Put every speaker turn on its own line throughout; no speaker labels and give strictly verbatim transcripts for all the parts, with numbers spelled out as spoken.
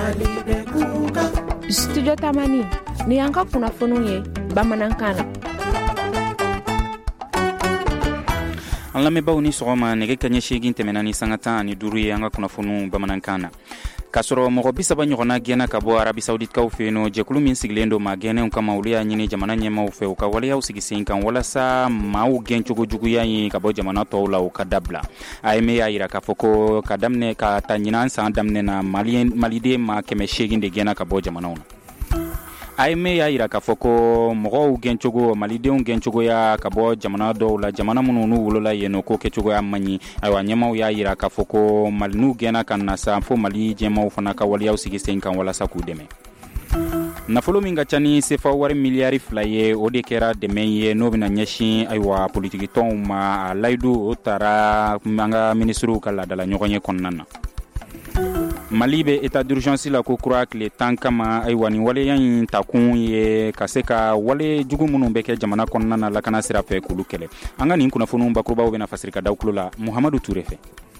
Studio Tamani ni an ka kunnafoniw ye bamanankan na.
An lamɛnbaaw ni sɔgɔma nɛgɛ kaɲɛ seegin tɛmɛna ni sanga tan ani duuru ye an ka kunnafoniw bamanankan na. K'a sɔrɔ mɔgɔ bi saba ɲɔgɔnna gɛnna ka bɔ Arabi Saouditekaw fɛ yen nɔ, jɛkulu min sigilen don maa gɛnnenw kama olu y'a ɲini jamana ɲɛmaw fɛ u ka waleyaw sigi sen kan walasa maaw gɛn cogo juguya ye ka bɔ jamana tɔw la u ka dabila. A M A y'a jira k'a fɔ ko ka daminɛ ka ta ɲinan san daminɛ na maliden maa kɛmɛ seegin de gɛnna ka bɔ jamanaw na. A M A y'a jira k'a fɔ ko mɔgɔw gɛncogo malidenw gɛncogoya ka bɔ jamana dɔw la jamana minnu n'u wolola yen nɔ ko kɛcogoya man ɲi. Ayiwa ɲɛmaw y'a jira k'a fɔ ko mali n'u gɛnna ka na sa fo mali jɛmaw fana ka waleyaw sigi sen kan walasa k'u dɛmɛ. Nafolo min ka ca ni sefa wari miliyari fila ye o de kɛra dɛmɛ ye n'o bɛna ɲɛsin ayiwa politikitɔnw ma. A layidu o taara an ka minisiriw ka laadala ɲɔgɔn ye kɔnɔna na. Mali bɛ état d'urgence la ko kura tile tan kama ayiwa nin waleya in takun ye ka se ka wale jugu minnu bɛ kɛ jamana kɔnɔna na lakana sira fɛ k'olu kɛlɛ. An ka nin kunnafoniw bakurubaw bɛna fasiri ka da u tulo la Muhamadu Ture fɛ.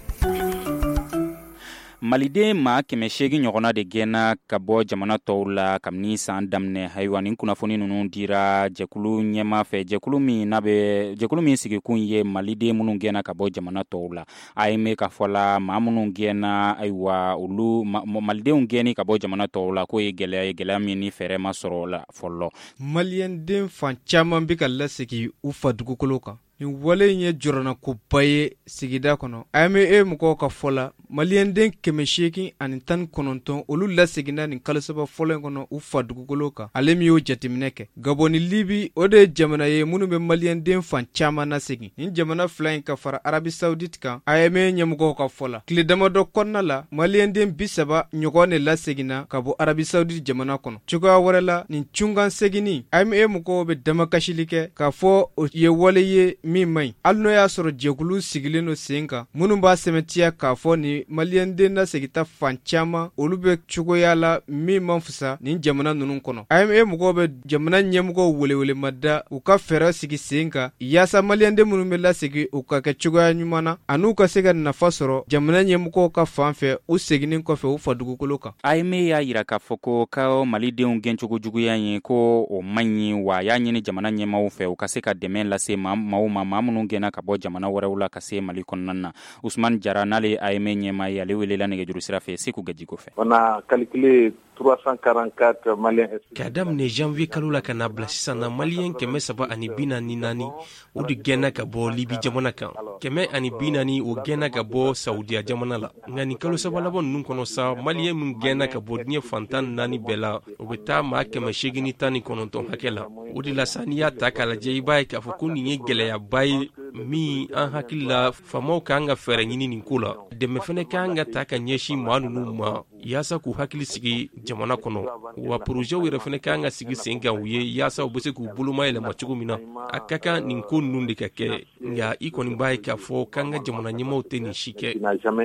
Maliden maa kɛmɛ seegin ɲɔgɔnna de gɛnna ka bɔ jamana tɔw la kabini san daminɛ. Ayiwa nin kunnafoni ninnu dira jɛkulu ɲɛma fɛ jɛkulu min n'a bɛ jɛkulu min sigikun ye maliden minnu gɛnna ka bɔ jamana tɔw la. A M A ka fɔ la maa minnu gɛnna ayiwa olu malidenw gɛnni ka bɔ jamana tɔw la k'o ye gɛlɛya ye gɛlɛya min ni fɛɛrɛ ma sɔrɔ la fɔlɔ.
Maliyɛnden fan caman bɛ ka lasegin u fa dugukolo kan. Nin wale in ye jɔrɔna koba ye sigida kɔnɔ. A M A mɔgɔw ka fɔ la maliyɛnden kɛmɛ seegin ani tan ni kɔnɔntɔn olu laseginna nin kalo saba fɔlɔ in kɔnɔ u fa dugukolo kan. Ale min y'o jateminɛ kɛ. Gabon ni Libi o de ye jamana ye minnu bɛ maliyɛnden fan caman lasegin. Nin jamana fila in ka fara Arabi Saoudite kan. A M A ɲɛmɔgɔw ka fɔ la tile damadɔ kɔnɔna la maliyɛnden bi saba ɲɔgɔn de laseginna ka bɔ Arabi Saoudite jamana kɔnɔ. Cogoya wɛrɛ la nin cungan seginni A M A mɔgɔw bɛ damakasili kɛ k'a fɔ o ye wale ye min man ɲi. Hali n'o y'a sɔrɔ jɛkulu sigilen don sen kan minnu b'a sɛmɛtiya k'a fɔ ni maliyɛnden lasegita fan caman olu bɛ cogoya la min man fisa nin jamana ninnu kɔnɔ. A M A mɔgɔw bɛ jamana ɲɛmɔgɔw welewele mada u ka fɛɛrɛ sigi sen kan yaasa maliyɛnden minnu bɛ lasegi u ka kɛ cogoya ɲuman na an'u ka se ka nafa sɔrɔ jamana ɲɛmɔgɔw ka fan fɛ u seginin kɔfɛ u fa dugukolo kan.
A M A y'a jira k'a fɔ ko ka malidenw gɛncogo juguya ye ko o man ɲi wa y'a ɲini jamana ɲɛmaw fɛ u ka se ka dɛmɛ lase maaw ma maa minnu gɛnna ka bɔ jamana wɛrɛw la ka se Mali kɔnɔna na. Usman Jara n'ale A M A ɲɛma ye ale welela nɛgɛjuru sira fɛ Seku Gajiko fɛ.
On a calculé trois cent quarante-quatre Maliens.
K'a daminɛ janvier kalo la ka na bila sisan na Malien kɛmɛ saba ani bi naani naani o de gɛnna ka bɔ Libi jamana kan. Kɛmɛ ani bi naani o gɛnna ka bɔ Saudiya jamana la. Nka nin kalo saba laban ninnu kɔnɔ sa Malien min gɛnna ka bɔ diɲɛ fantan naani bɛɛ la o bɛ taa maa kɛmɛ seegin ni tan ni kɔnɔntɔn hakɛ la. O de la sa n'i y'a ta k'a lajɛ i b'a ye k'a fɔ ko nin ye gɛlɛyaba ye min an hakili la faamaw k'an ka fɛɛrɛ ɲini nin ko la. Dɛmɛ fɛnɛ k'an ka ta ka ɲɛsin maa ninnu ma yaasa k'u hakili sigi jamana kɔnɔ wa porojɛw yɛrɛ fɛnɛ k'an ka sigi sen kan u ye yaasa u bɛ se k'u boloma yɛlɛma cogo min na a ka kan nin ko ninnu de ka kɛ nka i kɔni b'a ye k'a fɔ k'an ka jamana ɲɛmaw tɛ nin si kɛ.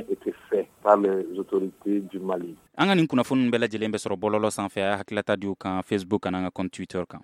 An ka nin kunnafoni bɛɛ lajɛlen bɛ sɔrɔ bɔlɔlɔ sanfɛ a hakilata di u kan Facebook kan an ka compte Twitter kan.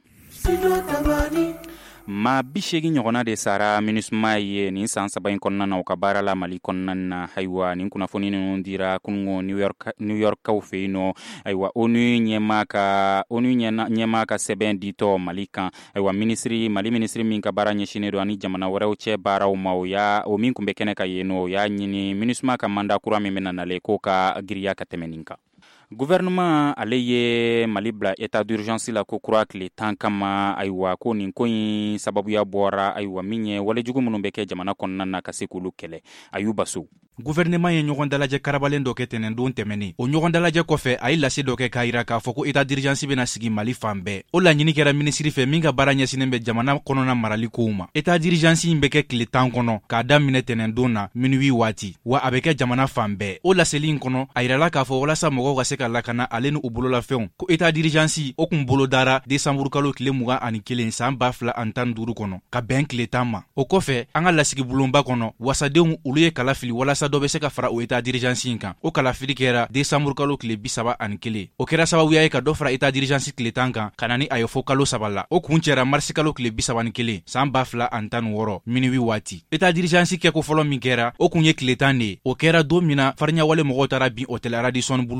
Maa bi seegin ɲɔgɔnna de sara MINUSMA ye nin san saba in kɔnɔna na u ka baara la Mali kɔnɔna na. Ayiwa nin kunnafoni ninnu dira kunungo New York New Yorkaw fɛ yen nɔ. Ayiwa ONU ɲɛma ka ONU ɲɛma ka sɛbɛn ditɔ Mali kan. Ayiwa minisiri Mali minisiri min ka baara ɲɛsinnen don ani jamana wɛrɛw cɛ baaraw ma o y'a o min kun bɛ kɛnɛ ka yen nɔ o y'a ɲini MINUSMA ka mandat kura min bɛna nalen k'o ka giriya ka tɛmɛ nin kan. Gouvernement ale ye Mali bila état d'urgence la ko kura tile tan kama. Ayiwa ko nin ko in sababuya bɔra ayiwa min ye walejugu minnu bɛ kɛ jamana kɔnɔna na ka se k'olu kɛlɛ. Ayuba Sow.
Gouvernement ye ɲɔgɔn dalajɛ karabalen dɔ kɛ tɛnɛndon tɛmɛnen. O ɲɔgɔn dalajɛ kɔfɛ a ye lase dɔ kɛ k'a yira k'a fɔ ko état d'urgence bɛna sigi Mali fan bɛɛ. O laɲini kɛra minisiri fɛ min ka baara ɲɛsinnen bɛ jamana kɔnɔna marali kow ma. État d'urgence in bɛ kɛ tile tan kɔnɔ k'a daminɛ tɛnɛndon na minuit waati wa a bɛ kɛ jamana fan bɛɛ. O laseli in kɔnɔ a yirala k'a fɔ walasa mɔgɔw ka se ka lakana ale ni u bololafɛnw ko état d'urgence o kun bolo dara décembre kalo tile mugan ani kelen san ba fila ani tan duuru kɔnɔ ka bɛn tile tan ma. O kɔfɛ an ka lasigi bulonba kɔnɔ wasadenw olu ye kala fili walasa dɔ bɛ se ka fara o état d'urgence in kan. O kalafili kɛra décembre kalo tile bi saba ani kelen. O kɛra sababuya ye ka dɔ fara état d'urgence tile tan kan ka na ni a ye fo kalo saba la. O kun cɛra marsi kalo tile bi saba ani kelen san ba fila ani tan wɔɔrɔ minuit waati. État d'urgence kɛ ko fɔlɔ min kɛra o kun ye tile tan de ye. O kɛra don min na fariɲawale mɔgɔw taara bin hôtel Radisson bulu kan n'o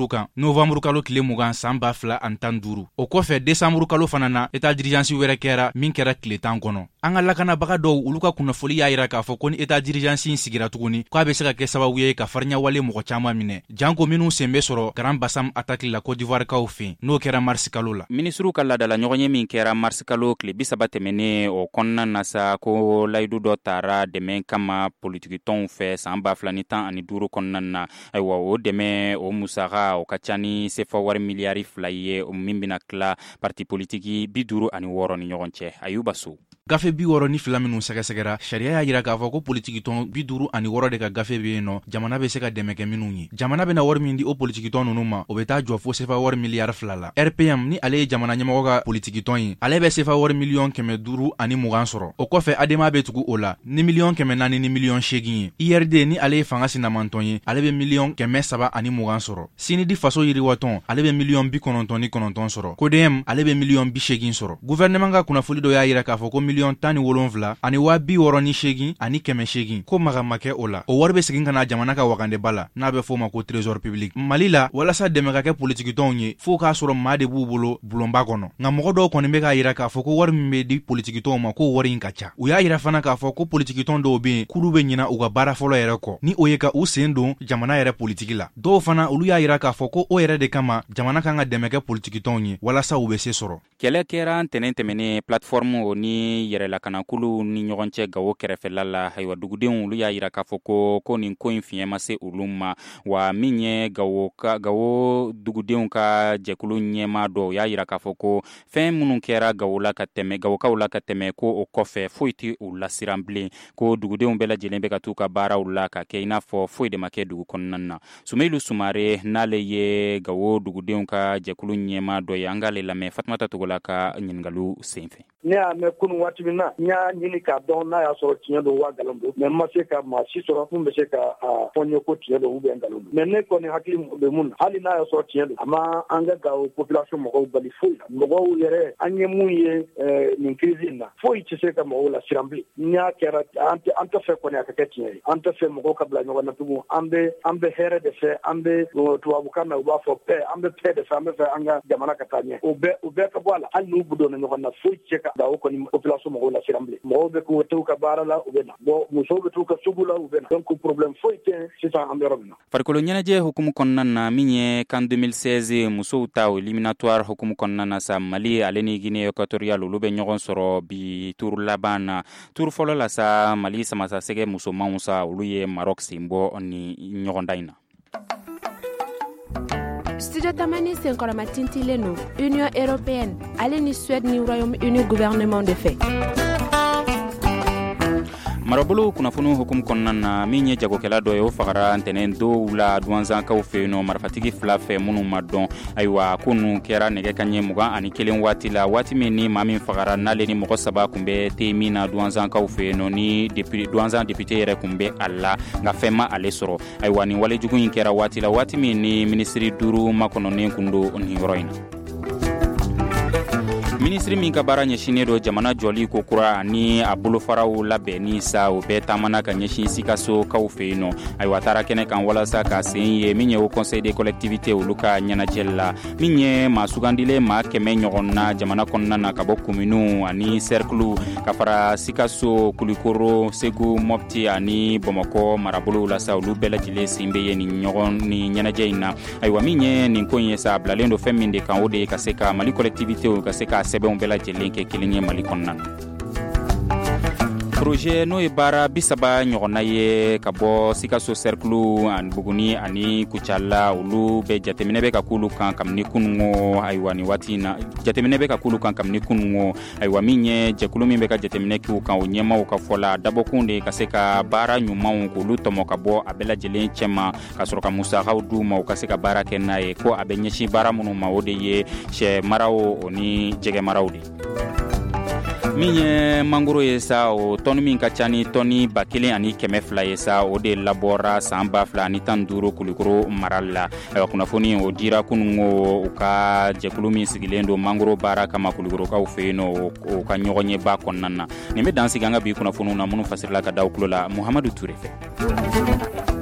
novamburu kalo tile mugan san ba fila ani tan duru. O kɔfɛ desamburu kalo fana na eta dirijansi wɛrɛ kɛra min kɛra tile tan kɔnɔ. An ka lakanabaga dɔw olu ka kunnafoli y'a yira k'a fɔ ko ni eta dirijansi sigira tuguni k'a be se ka kɛ sababu ye ka farinya wale mɔgɔ caaman minɛ. Janko minnu sen be sɔrɔ Grand Bassam attaque la Côte d'Ivoire kaw fen n'o kɛra marisi kalo la.
Ministru ka ladala ɲɔgɔn ye min kɛra marisi kalo tile bisaba tɛmɛnen o kɔnɔna na sa ko layidu dɔ tara dɛmɛ kama politiki tɔnw fɛ san ba fila ni tan ani duuru kɔnɔna na. Ayiwa o dɛmɛ o musaka o ka ca ni sefa wari miliyari fila ye min bena tila parti politiki bi duuru ani wɔɔrɔ ni ɲɔgɔn cɛ. Ayuba So.
Gafe bi wɔɔrɔ ni fila minnu sɛgɛsɛgɛra sariya y'a yira k'a fɔ ko politikitɔn bi duuru ani wɔɔrɔ de ka gafe be yen nɔ jamana be se ka dɛmɛ kɛ minnu ye. Jamana bena wari min di o politikitɔn nunu ma o be taa jɔ fo sefa wari miliyari fila la. R P M ni ale ye jamana ɲɛmɔgɔ ka politikitɔn ye ale bɛ sefa wari miliyɔn kɛmɛ duuru ani mugan sɔrɔ. O kɔfɛ adema be tugu o la ni miliyɔn kɛmɛ naani ni miliyɔn segin ye. I R D ni ale ye fanga sinamantɔn ye ale be miliyɔn kɛmɛ saba ani mugan sɔrɔ. Sinidi faso yiriwatɔn ale be miliyɔn bi kɔnɔntɔn ni kɔnɔntɔn sɔrɔ. K D M ale be miliyɔn bi segin sɔrɔ. Gouvernement ka kunnafoli dɔ y'a yira k'a fɔ ko miliyɔn tan ni wolonfila ani waa bi wɔɔrɔ ni segin ani kɛmɛ segin ko maga ma kɛ o la. O wari be segin ka na jamana ka wagandeba la n'a bɛ fɔ ma ko trésor public. Mali la walasa dɛmɛ ka kɛ politikitɔnw ye fo k'a sɔrɔ maa de b'u bolo bulonba kɔnɔ. Nka mɔgɔ dɔw kɔni be k'a yira k'a fɔ ko wari min be di politikitɔnw ma ko wari in ka ca. U y'a yira fana k'a fɔ ko politikitɔn dɔw be yen k'olu be ɲina u ka baara fɔlɔ yɛrɛ kɔ ni o ye ka u sen don jamana yɛrɛ politiki la. Dɔw fana olu y'a yira k'a fɔ ko o yɛrɛ de kama jamana kan ka dɛmɛ kɛ politikitɔnw ye walasa u be se sɔrɔ.
Kɛlɛ kɛra ntɛnɛn tɛmɛnen plateforme o ni yɛrɛlakanakulu ni ɲɔgɔn cɛ Gawo kɛrɛfɛla la. Ayiwa dugudenw olu y'a yira k'a fɔ ko ko nin ko in fiɲɛ ma se olu ma wa min ye Gawo ka Gawo dugudenw ka jɛkulu ɲɛma dɔ y'a yira k'a fɔ ko fɛn minnu kɛra Gawo la ka tɛmɛ Gawokaw la ka tɛmɛ ko o kɔfɛ foyi tɛ u lasiran bilen ko dugudenw bɛɛ lajɛlen bɛ ka t'u ka baaraw la ka kɛ i n'a fɔ foyi de ma kɛ dugu kɔnɔna na. Sumailu Sumare n'ale ye Gawo dugudenw ka jɛkulu ɲɛma dɔ ye an k'ale lamɛn Fatumata Togola ka ɲininkaliw senfɛ.
Ne y'a mɛn kunun waati min na n y'a ɲini k'a dɔn n'a y'a sɔrɔ tiɲɛ don waa nkalon don mɛ n ma se ka maa si sɔrɔ mun bɛ se ka fɔ n ye ko tiɲɛ don ou bien nkalon don mɛ ne kɔni hakili bɛ mun na hali n'a y'a sɔrɔ tiɲɛ don a ma an ka Gawo population mɔgɔw bali foyi la mɔgɔw yɛrɛ an ye mun ye nin crise in na foyi tɛ se ka mɔgɔw la siran bilen n'a kɛra an tɛ an tɛ fɛ kɔni a ka kɛ tiɲɛ ye an tɛ fɛ mɔgɔw ka bila ɲɔgɔn na tugun an bɛ an bɛ hɛrɛ de fɛ an bɛ tubabukan na u b'a fɔ paix an bɛ paix de fɛ an bɛ fɛ an ka jamana ka taa ɲɛ o bɛɛ o bɛɛ ka bɔ a la hali n'u budonna ɲɔgɔn na foyi tɛ se ka Gawo kɔni population mɔgɔw la siran bilen mɔgɔw bɛ k'u t'u ka baara la u bɛ na bon musow bɛ t'u ka sugu la u bɛ na donc problème foyi tɛ sisan an bɛ yɔrɔ min na.
Farikolo ɲɛnajɛ hukumu kɔnɔna na min ye kan deux mille seize musow ta o éliminatoire hukumu kɔnɔna na sa Mali ale ni Guinée équatoriale olu bɛ ɲɔgɔn sɔrɔ bi turu laban na turu fɔlɔ la sa Mali samasasɛgɛ musomanw sa olu ye Maroc sen bɔ ni ɲɔgɔn dan in na.
Studio Tamani senkɔrɔma tintilen no Union Européenne ale ni Suède ni Royaume-Uni gouvernement de fait.
Marabolo kunnafoni hukumu kɔnɔna na min ye jagokɛla dɔ ye o fagara ntɛnɛn dow la duwanzankaw fɛ yen nɔ marifatigi fila fɛ minnu ma dɔn ayiwa ko ninnu kɛra nɛgɛ kaɲɛ mugan ani kelen waati la waati min ni maa min fagara n'ale ni mɔgɔ saba kun bɛ te min na duwanzankaw fɛ yen nɔ ni duwanzan député yɛrɛ kun bɛ a la nka fɛn ma ale sɔrɔ ayiwa nin walejugu in kɛra waati la waati min ni minisiri duuru makɔnɔnen kun don nin yɔrɔ in na. Ministri min ka baara ɲɛsinnen do jamana jɔli ko kura ani a bolofaraw labɛnni sa o bɛɛ taamana ka ɲɛsin Sikaso kaw fɛ yen nɔ ayiwa taara kɛnɛ kan walasa ka sen ye min ye o conseil des collectivités olu ka ɲɛnajɛ la min ye maa sugandilen maa kɛmɛ ɲɔgɔn na jamana kɔnɔna na ka bɔ kominiw ani cercle ka fara Sikaso Kulikoro Segu Mopti ani Bamakɔ marabolow la sa olu bɛɛ lajɛlen sen bɛ ye nin ɲɔgɔn ni ɲɛnajɛ in na ayiwa min ye nin ko in ye sa bilalen do fɛn min de kan o de ye ka se ka Mali collectivité ka se ka sɛbɛnw bɛɛ lajɛlen kɛ kelen ye Mali kɔnɔna na. Projet n'o ye baara bisaba ɲɔgɔnna ye ka bɔ Sikaso cercle ani Buguni ani Kucala olu bɛ jateminɛ bɛ ka kulu kan kabini kunungo ayiwa ni waati na jateminɛ bɛ ka kulu kan kabini kunungo ayiwa min ye jɛkulu min bɛ ka jateminɛ k'u kan o ɲɛmaw ka fɔ la dabɔkun de ka se ka baara ɲumanw k'olu tɔmɔ ka bɔ a bɛɛ lajɛlen cɛma ka sɔrɔ ka musakaw d'u ma u ka se ka baara kɛ n'a ye ko a bɛ ɲɛsin baara minnu ma o de ye sɛ maraw o ni jɛgɛ maraw de. Min ye mangoro ye sa o tɔni min ka ca ni tɔni ba kelen ani kɛmɛ fila ye sa o de labɔra san ba fila ani tan duuru Kulikoro marali la ayiwa kunnafoni o dira kunungo u ka jɛkulu min sigilen don mangoro baara kama Kulikorokaw fɛ yen nɔ o ka ɲɔgɔn ye ba kɔnɔna na nin bɛ dan sigi an ka bi kunnafoniw na minnu fasirila ka da u tulo la Muhamadu Ture fɛ.